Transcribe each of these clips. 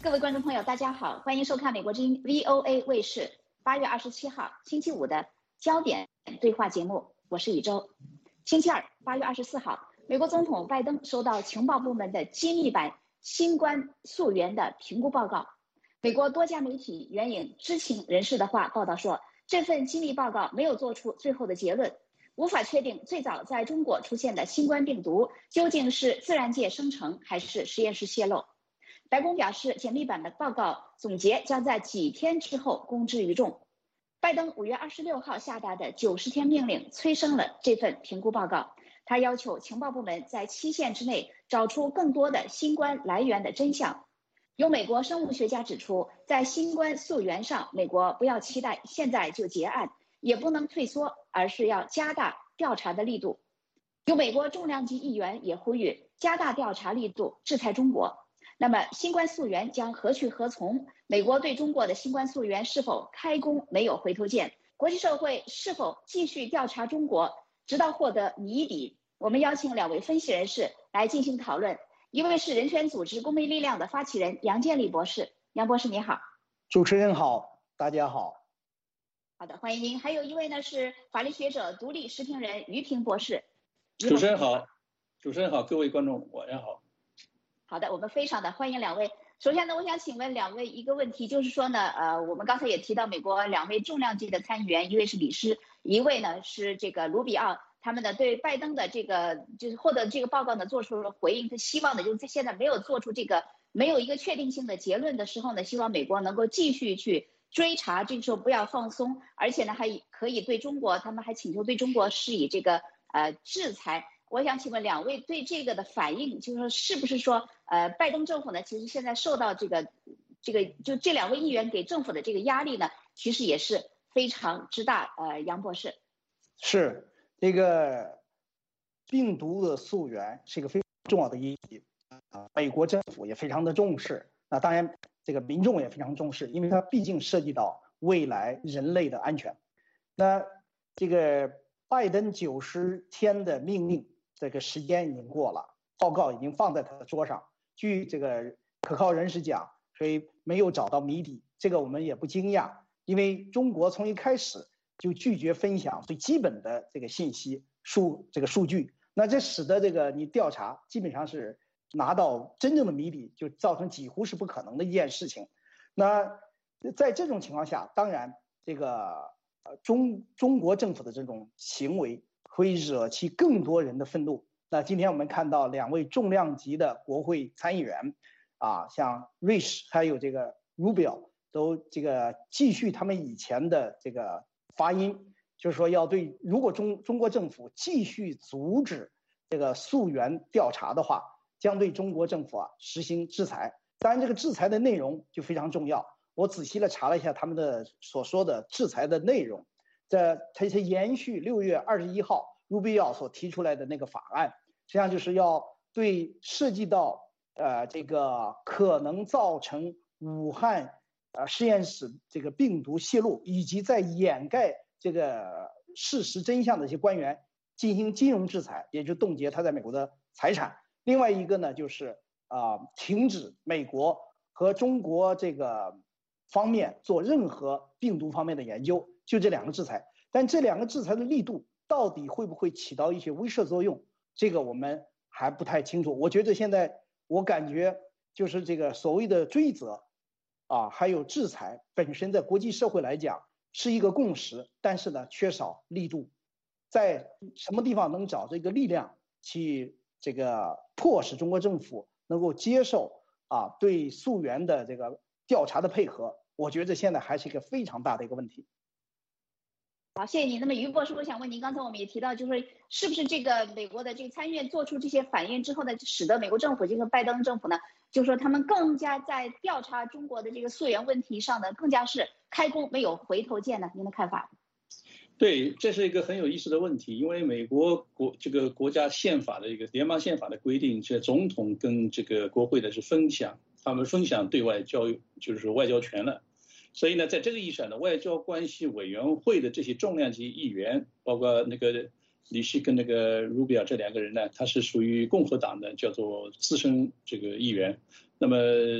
各位观众朋友，大家好，欢迎收看美国之音 VOA 卫视8月27号星期五的焦点对话节目，我是宇宙。星期二8月24号，美国总统拜登收到情报部门的机密版新冠溯源的评估报告。美国多家媒体援引知情人士的话报道说，这份机密报告没有做出最后的结论，无法确定最早在中国出现的新冠病毒究竟是自然界生成还是实验室泄露。白宫表示，简密版的报告总结将在几天之后公之于众。拜登5月26号下达的90天命令催生了这份评估报告，他要求情报部门在期限之内找出更多的新冠来源的真相。有美国生物学家指出，在新冠溯源上，美国不要期待现在就结案，也不能退缩，而是要加大调查的力度。有美国重量级议员也呼吁加大调查力度，制裁中国。那么新冠溯源将何去何从？美国对中国的新冠溯源是否开弓没有回头箭？国际社会是否继续调查中国，直到获得谜底？我们邀请2位分析人士来进行讨论。一位是人权组织公民力量的发起人杨建立博士，杨博士你好。 主持人好，大家好。 好的，欢迎您。还有一位呢是法律学者、独立时评人于平博士。 主持人好，各位观众晚上好。 好的，我们非常的欢迎2位。首先呢，我想请问2位一个问题，就是说呢，我们刚才也提到美国2位重量级的参议员，一位是李斯，一位呢是这个卢比奥，他们呢对拜登的这个就是获得这个报告呢做出了回应，他希望呢就是现在没有做出这个没有一个确定性的结论的时候呢，希望美国能够继续去追查，这个时候不要放松，而且呢还可以对中国，他们还请求对中国施以这个制裁。我想请问2位对这个的反应，就是说是不是说，拜登政府呢，其实现在受到这个就这2位议员给政府的这个压力呢，其实也是非常之大。杨博士， 是这个病毒的溯源是一个非常重要的议题啊，美国政府也非常的重视，那当然这个民众也非常重视，因为它毕竟涉及到未来人类的安全。那这个拜登90天的命令。这个时间已经过了，报告已经放在他的桌上。据这个可靠人士讲，所以没有找到谜底，这个我们也不惊讶，因为中国从一开始就拒绝分享最基本的这个信息数据，那这使得这个你调查基本上是拿到真正的谜底，就造成几乎是不可能的一件事情。那在这种情况下，当然这个中国政府的这种行为会惹起更多人的愤怒。那今天我们看到2位重量级的国会参议员，像 Risch 还有这个 Rubio 都这个继续他们以前的这个发音，就是说要对如果中国政府继续阻止这个溯源调查的话，将对中国政府实行制裁。当然，这个制裁的内容就非常重要。我仔细的查了一下他们的所说的制裁的内容。它是延续6月21号卢比奥所提出来的那个法案，实际上就是要对涉及到这个可能造成武汉实验室这个病毒泄露以及在掩盖这个事实真相的一些官员进行金融制裁，也就冻结他在美国的财产。另外一个呢，就是停止美国和中国这个方面做任何病毒方面的研究。就这2个制裁，但这2个制裁的力度到底会不会起到一些威慑作用，这个我们还不太清楚。我觉得现在我感觉就是这个所谓的追责还有制裁本身在国际社会来讲是一个共识，但是呢缺少力度，在什么地方能找这个力量去这个迫使中国政府能够接受对溯源的这个调查的配合，我觉得现在还是一个非常大的一个问题。 好，谢谢你。那么于博士，我想问您，刚才我们也提到，就是是不是这个美国的这个参议院做出这些反应之后呢，使得美国政府这个拜登政府呢，就是说他们更加在调查中国的这个溯源问题上呢，更加是开弓没有回头箭呢？您的看法？ 对，这是一个很有意思的问题，因为美国这个国家宪法的一个联邦宪法的规定，是总统跟这个国会的是他们分享对外交就是外交权了。所以呢，在这个意义上呢，外交关系委员会的这些重量级议员，包括那个李希跟那个 Rubio 这2个人呢，他是属于共和党的，叫做资深这个议员。那么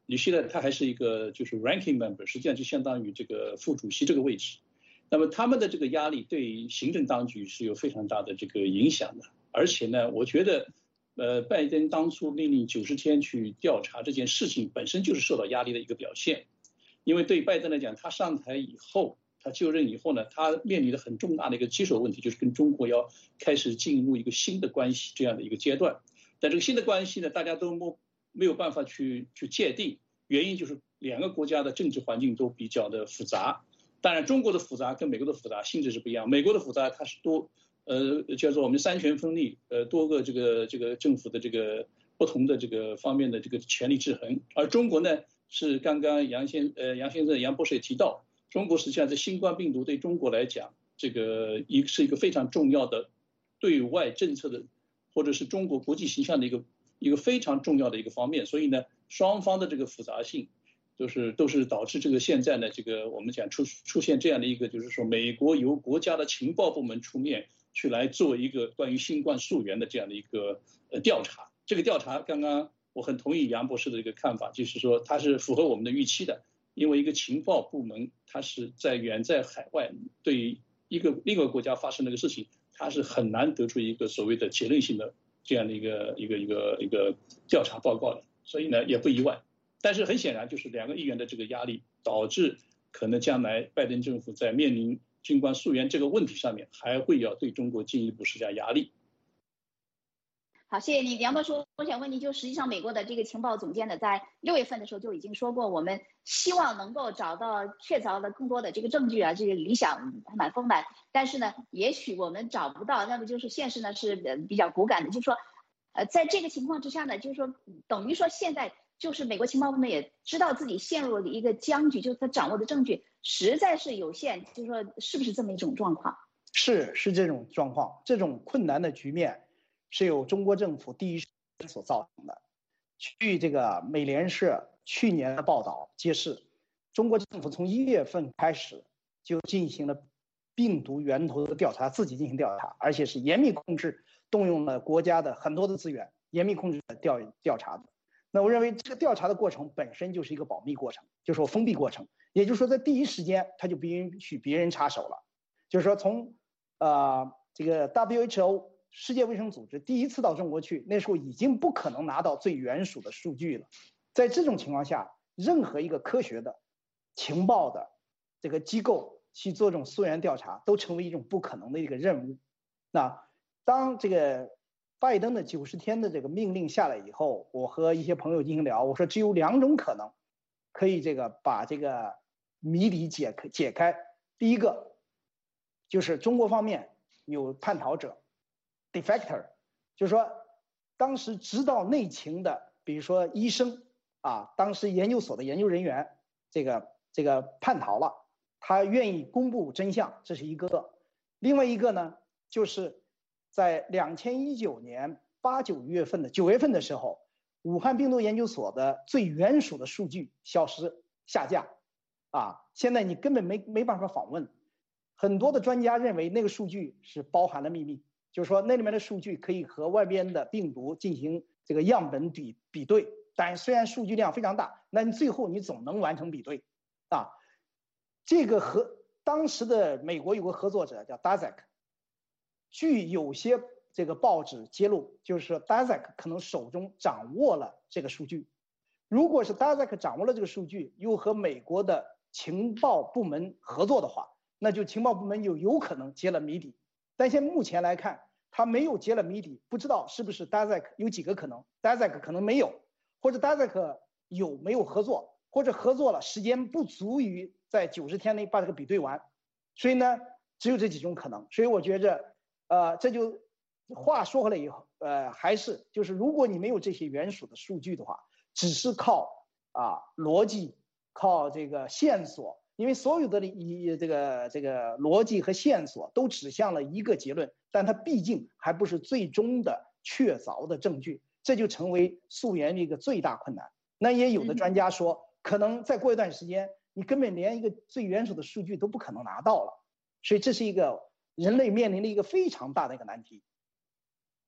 你现在他还是一个就是 ranking member， 实际上就相当于这个副主席这个位置。那么他们的这个压力对行政当局是有非常大的这个影响的。而且呢，我觉得，拜登当初命令90天去调查这件事情本身就是受到压力的一个表现。因为对拜登来讲，他上台以后，他就任以后呢，他面临的很重大的一个棘手问题，就是跟中国要开始进入一个新的关系这样的一个阶段。但这个新的关系呢，大家都没有办法去界定，原因就是两个国家的政治环境都比较的复杂。当然，中国的复杂跟美国的复杂性质是不一样。美国的复杂它是叫做我们三权分立，多个这个政府的这个不同的这个方面的这个权力制衡。而中国呢，是刚刚杨博士也提到，中国实际上在新冠病毒对中国来讲，这个是一个非常重要的对外政策的，或者是中国国际形象的一个非常重要的一个方面。所以呢，双方的这个复杂性，都是导致这个现在呢，这个我们讲出现这样的一个，就是说美国由国家的情报部门出面去来做一个关于新冠溯源的这样的一个调查。这个调查刚刚我很同意杨博士的一个看法，就是说它是符合我们的预期的。因为一个情报部门，它是远在海外，对于另一个国家发生的一个事情，它是很难得出一个所谓的结论性的这样的一个调查报告的。所以呢，也不意外。但是很显然，就是两个议员的这个压力，导致可能将来拜登政府在面临新冠溯源这个问题上面，还会要对中国进一步施加压力。 好，谢谢你，杨博士。我想问你，就实际上美国的这个情报总监呢，在6月份的时候就已经说过，我们希望能够确凿的更多的这个证据啊，这个理想蛮丰满，但是呢，也许我们找不到，那么就是现实呢是比较骨感的，就是说，在这个情况之下呢，就是说等于说现在就是美国情报部门也知道自己陷入了一个僵局，就是他掌握的证据实在是有限，就是说是不是这么一种状况？ 是这种状况，这种困难的局面是由中国政府第一时间所造成的。据这个美联社去年的报道揭示，中国政府从1月份开始就进行了病毒源头的调查，自己进行调查，而且是严密控制，动用了国家的很多的资源，严密控制调查的。那我认为这个调查的过程本身就是一个保密过程，就是说封闭过程，也就是说在第一时间他就不允许别人插手了。就是说从这个 WHO 世界卫生组织第一次到中国去，那时候已经不可能拿到最原始的数据了。在这种情况下，任何一个科学的情报的这个机构去做这种溯源调查，都成为一种不可能的一个任务。那当这个拜登的90天的这个命令下来以后，我和一些朋友进行聊，我说只有2种可能，可以把这个谜底解开。第一个就是中国方面有叛逃者 defector， 就是说当时知道内情的，比如说医生当时研究所的研究人员这个叛逃了，他愿意公布真相，这是一个。另外一个呢，就是在2019年8、9月份的时候，武汉病毒研究所的最原始的数据下架现在你根本没办法访问。很多的专家认为那个数据是包含了秘密，就是说那里面的数据可以和外边的病毒进行这个样本比对，但虽然数据量非常大，那最后你总能完成比对这个和当时的美国有个合作者叫 Daszak， 据有些这个报纸揭露，就是说 Daszak 可能手中掌握了这个数据。如果是 Daszak 掌握了这个数据，又和美国的情报部门合作的话，那就情报部门有可能揭了谜底。但现在目前来看，他没有揭了谜底，不知道是不是 Daszak， 有几个可能 ，Daszak 可能没有，或者 Daszak 没有合作，或者合作了时间不足以在90天内把这个比对完，所以呢，只有这几种可能。所以我觉着，这就话说回来以后，还是就是如果你没有这些原始的数据的话，只是靠逻辑，靠这个线索。因为所有的这个逻辑和线索都指向了一个结论，但它毕竟还不是最终的确凿的证据，这就成为溯源的一个最大困难。那也有的专家说，可能再过一段时间，你根本连一个最原始的数据都不可能拿到了，所以这是一个人类面临的一个非常大的一个难题。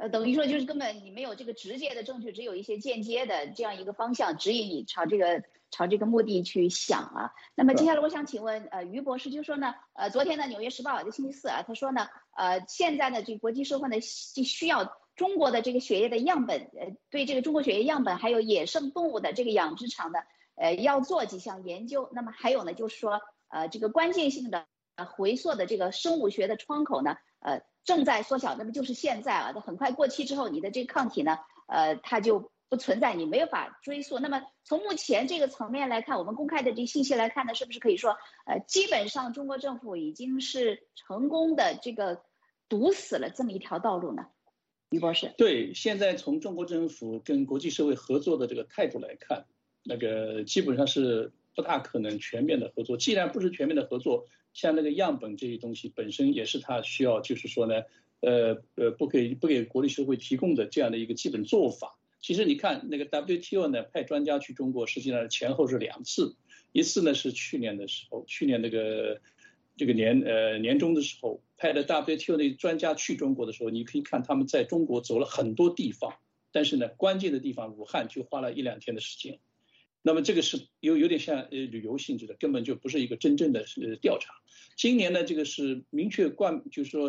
等于说就是根本你没有这个直接的证据，只有一些间接的这样一个方向指引你朝这个目的去想啊。那么接下来我想请问于博士，就说呢，昨天呢《纽约时报》在星期四啊，他说呢，现在呢这个国际社会呢需要中国的这个血液的样本，对这个中国血液样本还有野生动物的这个养殖场的要做几项研究。那么还有呢就是说这个关键性的回溯的这个生物学的窗口呢正在缩小，那么就是现在啊，它很快过期之后，你的这个抗体呢，它就不存在，你没有法追溯。那么从目前这个层面来看，我们公开的这信息来看呢，是不是可以说，基本上中国政府已经是成功的这个堵死了这么一条道路呢？于博士， 对，现在从中国政府跟国际社会合作的这个态度来看，那个基本上是不大可能全面的合作。既然不是全面的合作，像那个样本这些东西本身也是它需要，就是说呢，不给国际社会提供的这样的一个基本做法。其实你看那个 WTO 呢，派专家去中国，实际上前后是2次，一次呢是去年的时候，去年这个年中的时候派的 WTO 的专家去中国的时候，你可以看他们在中国走了很多地方，但是呢关键的地方武汉就花了1-2天的时间。那么这个是有点像旅游性质的，根本就不是一个真正的调查。今年呢，这个是明确就是说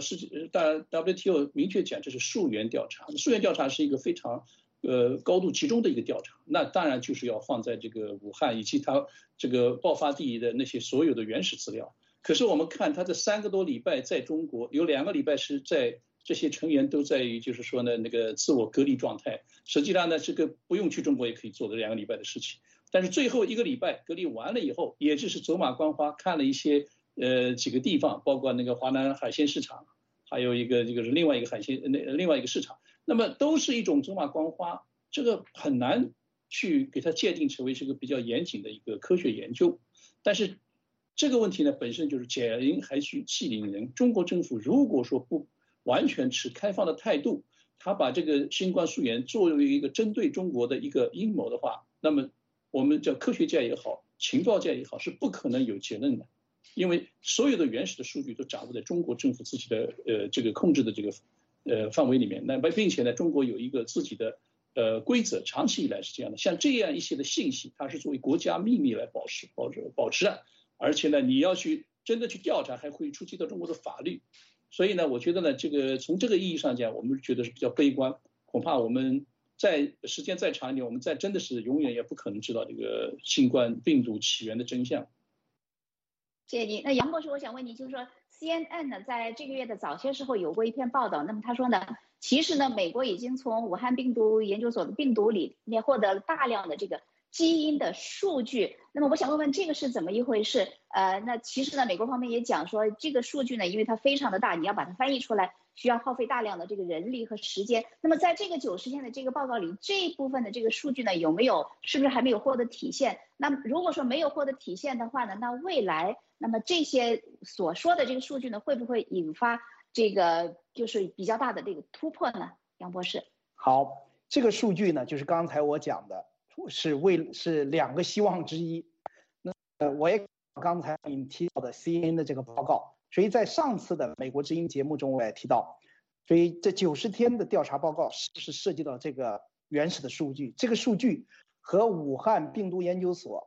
WTO 明确讲这是溯源调查，溯源调查是一个非常高度集中的一个调查，那当然就是要放在这个武汉以及它这个爆发地的那些所有的原始资料。可是我们看它这3个多礼拜在中国，有2个礼拜是在这些成员都在于就是说呢那个自我隔离状态，实际上呢这个不用去中国也可以做的2个礼拜的事情。但是最后1个礼拜隔离完了以后，也就是走马观花看了一些几个地方，包括那个华南海鲜市场，还有一个这个是另外一个另外一个市场，那么都是一种走马观花，这个很难去给它界定成为是一个比较严谨的一个科学研究。但是这个问题呢本身就是解铃还须系铃人，中国政府如果说不完全持开放的态度，他把这个新冠溯源作为一个针对中国的一个阴谋的话，那么我们叫科学界也好，情报界也好，是不可能有结论的，因为所有的原始的数据都掌握在中国政府自己的这个控制的这个范围里面。那并且呢，中国有一个自己的规则，长期以来是这样的。像这样一些的信息，它是作为国家秘密来保持啊，而且呢，你要去真的去调查，还会触及到中国的法律。所以呢，我觉得呢，这个从这个意义上讲，我们觉得是比较悲观，恐怕我们在时间再长一点，我们真的是永远也不可能知道这个新冠病毒起源的真相。 谢谢您。那杨博士，我想问你，就是说 CNN 呢，在这个月的早些时候有过一篇报道，那么他说呢，其实呢，美国已经从武汉病毒研究所的病毒里面获得了大量的这个基因的数据。那么我想问问这个是怎么一回事？那其实呢，美国方面也讲说，这个数据呢，因为它非常的大，你要把它翻译出来，需要耗费大量的这个人力和时间。那么在这个90天的这个报告里，这一部分的这个数据呢，是不是还没有获得体现？那么如果说没有获得体现的话呢，那未来那么这些所说的这个数据呢，会不会引发这个就是比较大的这个突破呢？杨博士。 好，这个数据呢，就是刚才我讲的，是2个希望之一。那我也刚才你提到的 CNN 的这个报告，所以在上次的美国之音节目中我也提到，所以这90天的调查报告是不是涉及到这个原始的数据？这个数据和武汉病毒研究所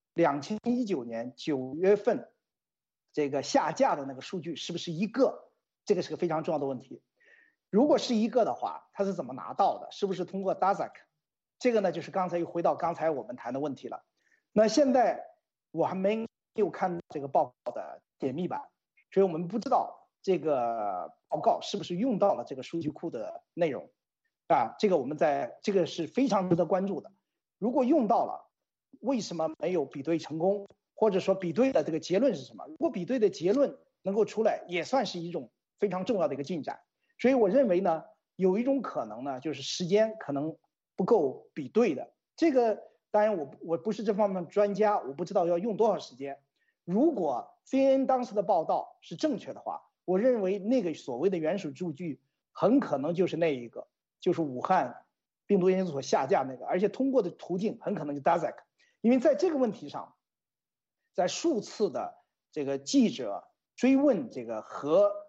2019年9月份这个下架的那个数据是不是一个？这个是个非常重要的问题。如果是一个的话，它是怎么拿到的？是不是通过 DASAC？ 这个呢，就是又回到刚才我们谈的问题了。那现在我还没有看这个报告的解密版，所以我们不知道这个报告是不是用到了这个数据库的内容啊？这个是非常值得关注的。如果用到了，为什么没有比对成功？或者说比对的这个结论是什么？如果比对的结论能够出来，也算是一种非常重要的一个进展。所以我认为呢，有一种可能呢，就是时间可能不够比对的。这个当然我不是这方面的专家，我不知道要用多少时间。如果 CNN 当时的报道是正确的话，我认为那个所谓的原始数据很可能就是那一个，就是武汉病毒研究所下架那个，而且通过的途径很可能就 DASAC。因为在这个问题上，在数次的这个记者追问这个和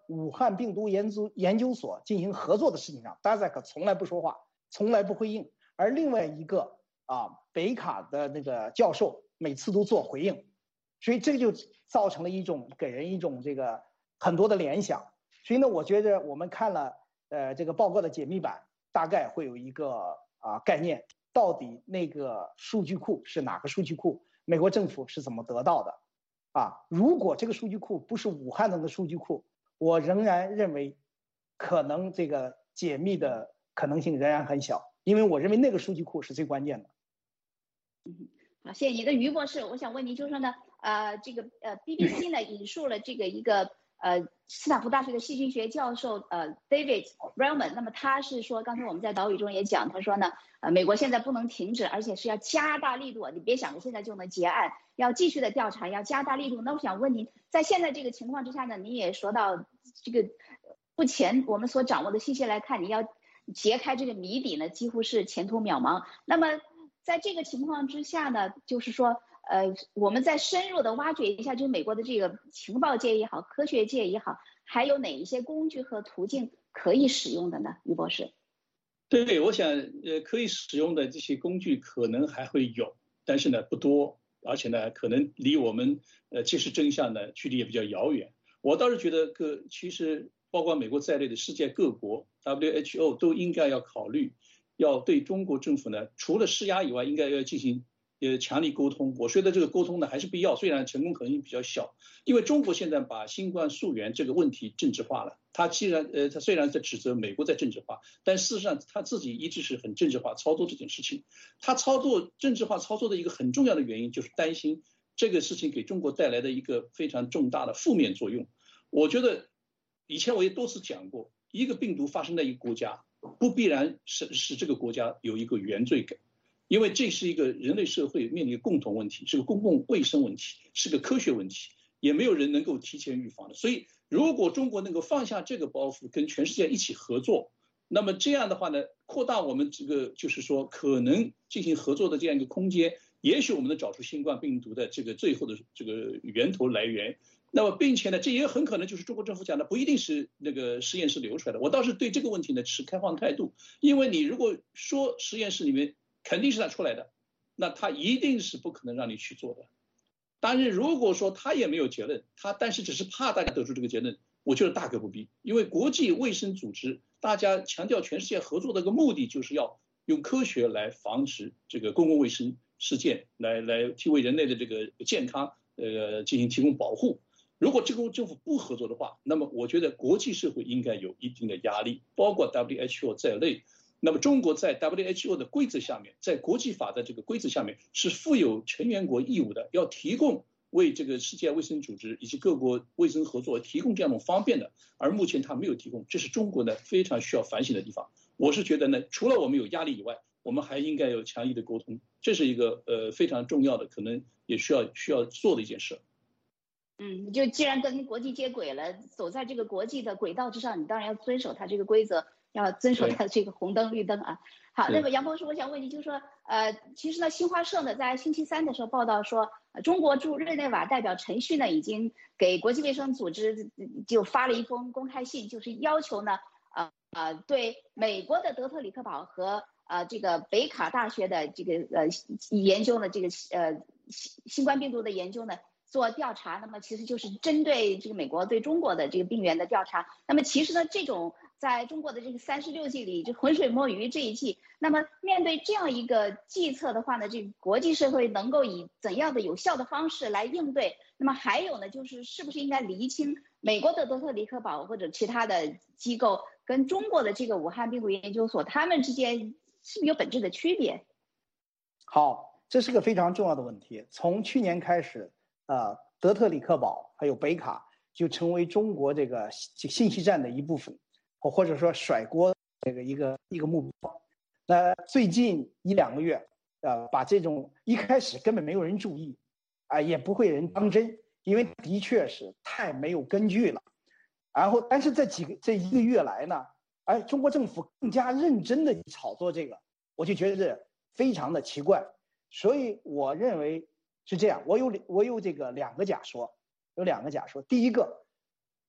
武汉病毒研究所进行合作的事情上，大家可从来不说话，从来不回应。而另外一个北卡的那个教授每次都做回应，所以这就造成了给人一种这个很多的联想。所以呢，我觉得我们看了这个报告的解密版，大概会有一个概念，到底那个数据库是哪个数据库，美国政府是怎么得到的。如果这个数据库不是武汉的数据库，我仍然认为可能这个解密的可能性仍然很小，因为我认为那个数据库是最关键的。 好，谢谢你的于博士。我想问您，就是说呢，这个BBC 呢引述了这个一个斯坦福大学的细菌学教授David Relman， 那么他是说，刚才我们在导语中也讲，他说呢，美国现在不能停止，而且是要加大力度，你别想着现在就能结案，要继续的调查，要加大力度。那我想问您，在现在这个情况之下呢，您也说到这个目前我们所掌握的信息来看，你要揭开这个谜底呢，几乎是前途渺茫。那么在这个情况之下呢，就是说，我们再深入的挖掘一下，就是美国的这个情报界也好，科学界也好，还有哪一些工具和途径可以使用的呢？于博士。 对，我想可以使用的这些工具可能还会有，但是呢不多，而且呢可能离我们揭示真相的距离也比较遥远。我倒是觉得其实包括美国在内的世界各国 WHO 都应该要考虑，要对中国政府呢除了施压以外，应该要进行强力沟通。我觉得这个沟通呢还是必要，虽然成功可能性比较小，因为中国现在把新冠溯源这个问题政治化了。他虽然在指责美国在政治化，但事实上他自己一直是很政治化操作这件事情。他政治化操作的一个很重要的原因就是担心这个事情给中国带来的一个非常重大的负面作用。我觉得以前我也多次讲过，一个病毒发生在一个国家，不必然使这个国家有一个原罪感。因为这是一个人类社会面临的共同问题，是个公共卫生问题，是个科学问题，也没有人能够提前预防的。所以如果中国能够放下这个包袱，跟全世界一起合作，那么这样的话呢，扩大我们这个就是说可能进行合作的这样一个空间，也许我们能找出新冠病毒的这个最后的这个源头来源。那么并且呢，这也很可能就是中国政府讲的不一定是那个实验室流出来的。我倒是对这个问题呢持开放态度，因为你如果说实验室里面肯定是他出来的，那他一定是不可能让你去做的。但是如果说他也没有结论，但是只是怕大家得出这个结论，我觉得大可不必。因为国际卫生组织大家强调全世界合作的一个目的，就是要用科学来防止这个公共卫生事件，来为人类的这个健康进行提供保护。如果这个政府不合作的话，那么我觉得国际社会应该有一定的压力，包括 WHO 在内。那么中国在 WHO 的规则下面，在国际法的这个规则下面，是负有成员国义务的，要提供为这个世界卫生组织以及各国卫生合作提供这样的方便的。而目前它没有提供，这是中国呢非常需要反省的地方。我是觉得呢，除了我们有压力以外，我们还应该有强力的沟通，这是一个非常重要的，可能也需要做的一件事。 就既然跟国际接轨了，走在这个国际的轨道之上，你当然要遵守它这个规则，要遵守它这个红灯绿灯啊。好，那么杨博士，我想问你，就是说，其实呢，新华社呢在星期三的时候报道说，中国驻日内瓦代表陈旭呢已经给国际卫生组织就发了一封公开信，就是要求呢，对美国的德特里克堡和这个北卡大学的这个研究呢，这个新冠病毒的研究呢做调查。那么其实就是针对这个美国对中国的这个病原的调查。那么其实呢，这种在中国的这个36剂里就浑水摸鱼这一剂，那么面对这样一个计策的话呢，这个国际社会能够以怎样的有效的方式来应对？那么还有呢，就是是不是应该厘清美国的德特里克堡或者其他的机构跟中国的这个武汉病毒研究所，他们之间是不是有本质的区别？ 好，这是个非常重要的问题。从去年开始，德特里克堡还有北卡就成为中国这个信息战的一部分，或者说甩锅这个一个目标。那最近1-2个月，把这种一开始根本没有人注意，也不会人当真，因为的确是太没有根据了。然后，但是这1个月来呢，中国政府更加认真的炒作这个，我就觉得非常的奇怪。所以我认为是这样，我有这个2个假说，第一个，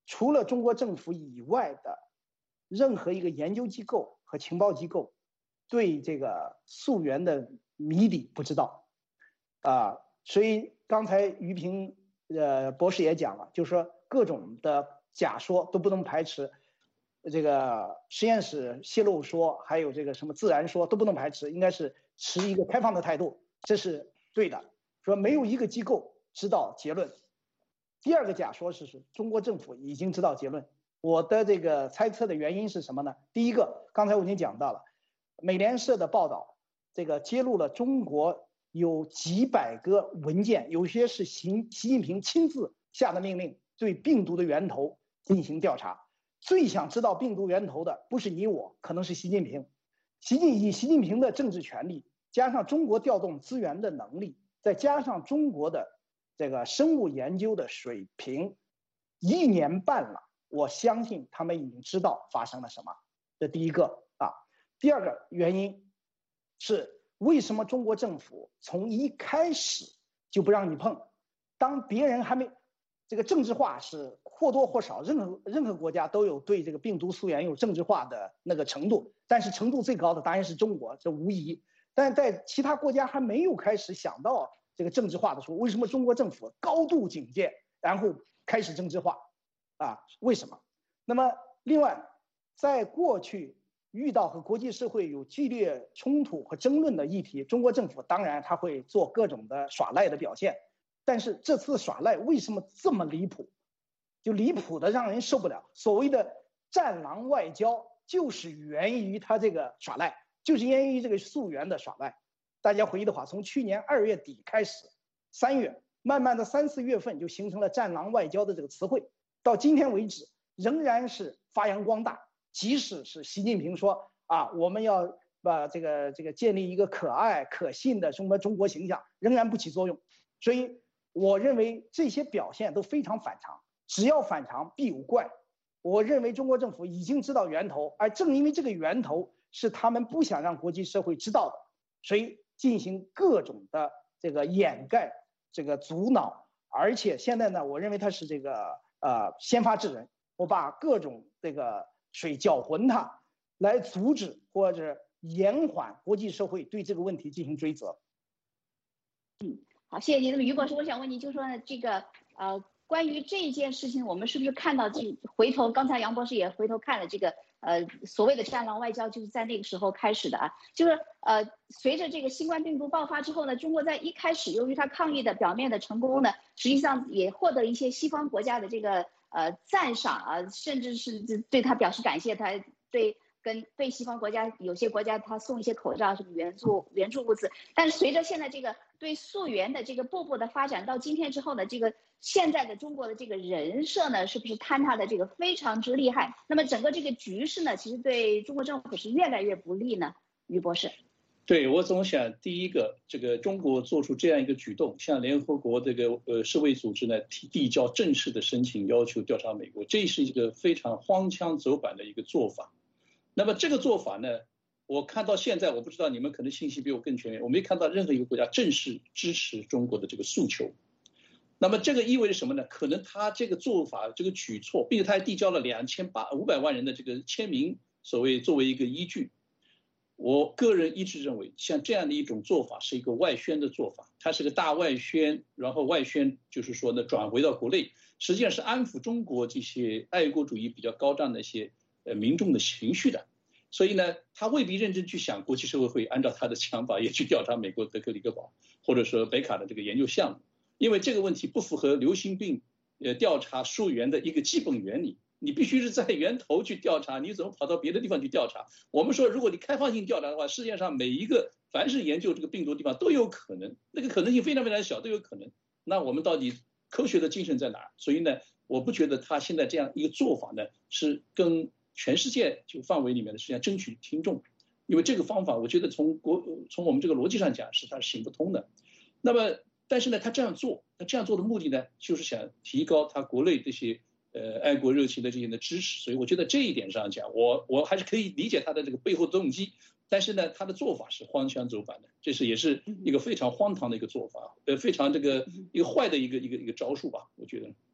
除了中国政府以外的任何一个研究机构和情报机构对这个溯源的谜底不知道所以刚才于平博士也讲了，就是说各种的假说都不能排斥，这个实验室泄露说还有这个什么自然说都不能排斥，应该是持一个开放的态度，这是对的。说没有一个机构知道结论。第二个假说是中国政府已经知道结论。我的这个猜测的原因是什么呢？第一个，刚才我已经讲到了，美联社的报道，这个揭露了中国有几百个文件，有些是习近平亲自下的命令，对病毒的源头进行调查。最想知道病毒源头的不是你我，可能是习近平。以习近平的政治权力，加上中国调动资源的能力，再加上中国的这个生物研究的水平，1年半了，我相信他们已经知道发生了什么。这第一个第二个原因是为什么中国政府从一开始就不让你碰？当别人还没这个政治化是或多或少，任何国家都有对这个病毒溯源有政治化的那个程度，但是程度最高的当然是中国，这无疑。但在其他国家还没有开始想到这个政治化的时候，为什么中国政府高度警戒，然后开始政治化为什么？那么另外，在过去遇到和国际社会有剧烈冲突和争论的议题，中国政府当然他会做各种的耍赖的表现，但是这次耍赖为什么这么离谱？就离谱的让人受不了。所谓的战狼外交就是源于他这个耍赖，就是源于这个溯源的耍赖。大家回忆的话，从去年2月底开始，3月慢慢的3、4月份就形成了战狼外交的这个词汇，到今天为止仍然是发扬光大。即使是习近平说我们要把这个建立一个可爱可信的中国形象，仍然不起作用。所以我认为这些表现都非常反常，只要反常必有怪。我认为中国政府已经知道源头，而正因为这个源头是他们不想让国际社会知道的，所以进行各种的这个掩盖、这个阻挠。而且现在呢，我认为他是这个先发制人，我把各种这个水搅浑它，来阻止或者延缓国际社会对这个问题进行追责。 好，谢谢您。那么于博士，我想问您，就是说呢，这个关于这件事情，我们是不是看到回头，刚才杨博士也回头看了这个所谓的战狼外交，就是在那个时候开始的就是随着这个新冠病毒爆发之后呢，中国在一开始由于它抗疫的表面的成功呢，实际上也获得一些西方国家的这个赞赏甚至是对他表示感谢，他对西方国家有些国家他送一些口罩什么援助物资，但是随着现在这个对溯源的这个步步的发展到今天之后呢，这个现在的中国的这个人设呢，是不是坍塌的这个非常之厉害？那么整个这个局势呢，其实对中国政府是越来越不利呢？于博士。 对，我总想第一个，这个中国做出这样一个举动，向联合国这个世卫组织呢递交正式的申请，要求调查美国，这是一个非常荒腔走板的一个做法。那么这个做法呢，我看到现在，我不知道你们可能信息比我更全面，我没看到任何一个国家正式支持中国的这个诉求。那么这个意味着什么呢？可能他这个做法这个举措，并且他还递交了500万人的这个签名，作为一个依据。我个人一直认为，像这样的一种做法是一个外宣的做法，它是个大外宣，然后外宣就是说呢，转回到国内，实际上是安抚中国这些爱国主义比较高涨的一些民众的情绪的。所以呢，他未必认真去想国际社会会按照他的想法也去调查美国德克里克堡或者说北卡的这个研究项目，因为这个问题不符合流行病调查溯源的一个基本原理。你必须是在源头去调查，你怎么跑到别的地方去调查？我们说，如果你开放性调查的话，世界上每一个凡是研究这个病毒的地方都有可能，那个可能性非常非常小，都有可能。那我们到底科学的精神在哪儿？所以呢，我不觉得他现在这样一个做法呢，是跟全世界就范围里面的实际上争取听众，因为这个方法，我觉得从我们这个逻辑上讲是它是行不通的。那么，但是呢，他这样做的目的呢，就是想提高他国内这些爱国热情的这些的支持，所以我觉得这一点上讲，我还是可以理解他的这个背后的动机，但是呢，他的做法是荒腔走板的，这是也是一个非常荒唐的一个做法，非常这个一个坏的一个招数吧，我觉得。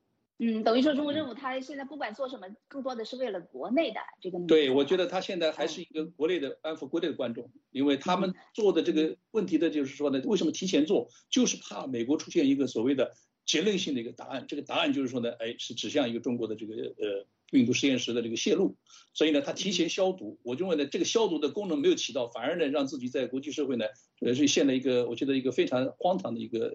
等于说中国政府他现在不管做什么，更多的是为了国内的这个。 对，我觉得他现在还是一个国内的安抚国内的观众，因为他们做的这个问题的就是说呢，为什么提前做，就是怕美国出现一个所谓的结论性的一个答案，这个答案就是说呢，是指向一个中国的这个病毒实验室的这个泄露，所以呢，他提前消毒，我认为呢，这个消毒的功能没有起到，反而呢，让自己在国际社会呢，是现了一个我觉得一个非常荒唐的一个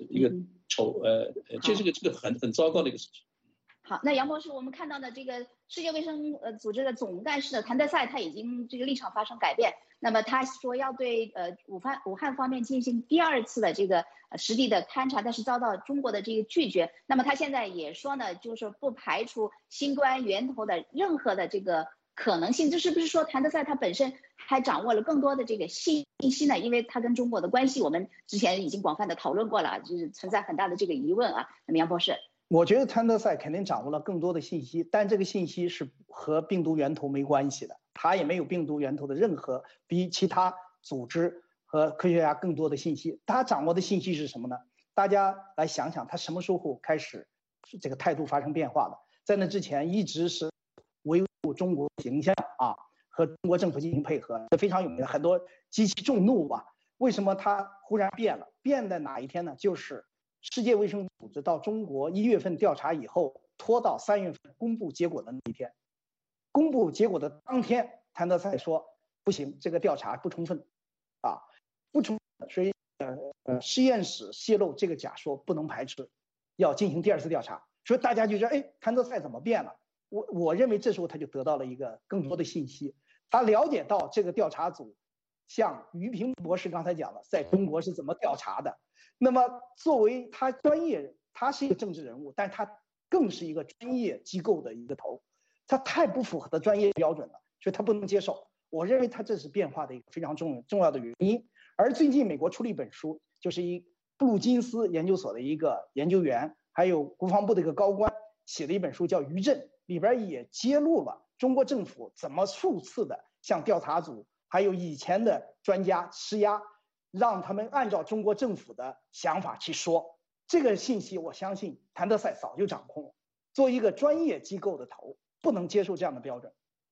这是个很糟糕的一个事情。 好，那杨博士，我们看到的这个世界卫生组织的总干事谭德赛他已经这个立场发生改变，那么他说要对武汉方面进行第2次的这个实地的勘察，但是遭到中国的这个拒绝。那么他现在也说呢，就是不排除新冠源头的任何的这个可能性。这是不是说谭德赛他本身还掌握了更多的这个信息呢？因为他跟中国的关系我们之前已经广泛的讨论过了，就是存在很大的这个疑问啊。那么杨博士。 我觉得谭德赛肯定掌握了更多的信息，但这个信息是和病毒源头没关系的，他也没有病毒源头的任何比其他组织和科学家更多的信息。他掌握的信息是什么呢？大家来想想，他什么时候开始这个态度发生变化的？在那之前一直是维护中国形象啊，和中国政府进行配合，这非常有名，很多激起众怒吧。为什么他忽然变了？变在哪一天呢？就是世界卫生组织到中国1月份调查以后，拖到3月份公布结果的那一天，公布结果的当天，谭德赛说不行，这个调查不充分，不充分，所以实验室泄露这个假说不能排斥，要进行第2次调查。所以大家就说，谭德赛怎么变了？我认为这时候他就得到了一个更多的信息，他了解到这个调查组，像于平博士刚才讲的，在中国是怎么调查的。那么作为他专业，他是一个政治人物，但他更是一个专业机构的一个头，他太不符合的专业标准了，所以他不能接受。我认为他这是变化的一个非常重要的原因。而最近美国出了一本书，就是布鲁金斯研究所的一个研究员，还有国防部的一个高官写的一本书叫《余震》，里边也揭露了中国政府怎么数次的向调查组还有以前的专家施压，让他们按照中国政府的想法去说。这个信息我相信谭德赛早就掌控了，作为一个专业机构的头，不能接受这样的标准。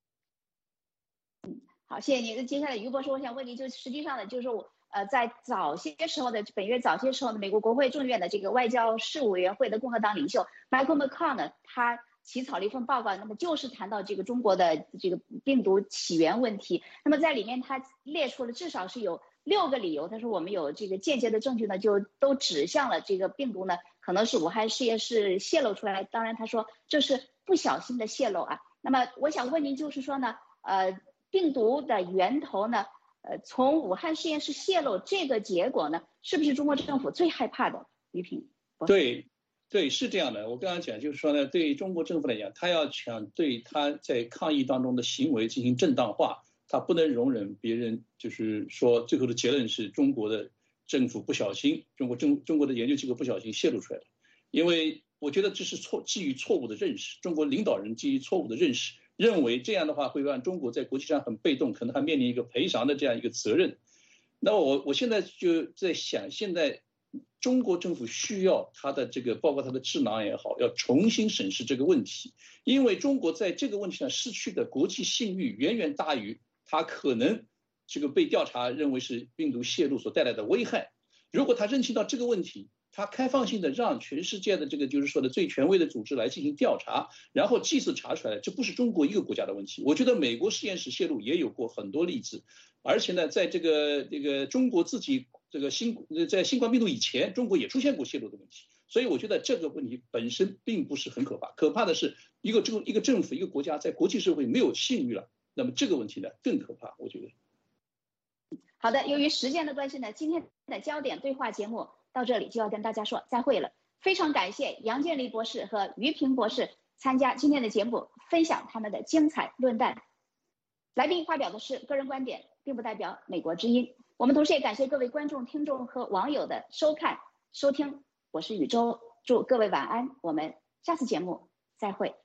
好，谢谢你。接下来于博士，我想问你，就实际上呢，就是在早些时候的本月早些时候的美国国会众议院的这个外交事务委员会的共和党领袖 Michael McCaul 呢，他起草了一份报告，那么就是谈到这个中国的这个病毒起源问题。那么在里面他列出了至少是有6个理由，他说我们有这个间接的证据呢，就都指向了这个病毒呢可能是武汉实验室泄露出来。当然他说这是不小心的泄露啊。那么我想问您，就是说呢，病毒的源头呢，从武汉实验室泄露这个结果呢，是不是中国政府最害怕的？于平。 对，是这样的。我刚刚讲就是说呢，对于中国政府来讲，他要想对他在抗疫当中的行为进行正当化，他不能容忍别人就是说最后的结论是中国的政府不小心，中国的研究机构不小心泄露出来的。因为我觉得这是基于错误的认识，中国领导人基于错误的认识，认为这样的话会让中国在国际上很被动，可能还面临一个赔偿的这样一个责任。那么我现在就在想，现在中国政府需要他的这个，包括他的智囊也好，要重新审视这个问题，因为中国在这个问题上失去的国际信誉远远大于他可能这个被调查认为是病毒泄露所带来的危害。如果他认清到这个问题，他开放性的让全世界的这个就是说的最权威的组织来进行调查，然后即使查出来，这不是中国一个国家的问题。我觉得美国实验室泄露也有过很多例子，而且呢，在这个中国自己在新冠病毒以前，中国也出现过泄露的问题。所以我觉得这个问题本身并不是很可怕，可怕的是一个政府一个国家在国际社会没有信誉了，那么这个问题呢更可怕，我觉得。 好的，由于时间的关系呢，今天的焦点对话节目到这里就要跟大家说再会了。非常感谢杨建立博士和于平博士参加今天的节目，分享他们的精彩论弹。来宾发表的是个人观点，并不代表美国之音。我们同时也感谢各位观众、听众和网友的收看、收听。我是宇宙，祝各位晚安，我们下次节目再会。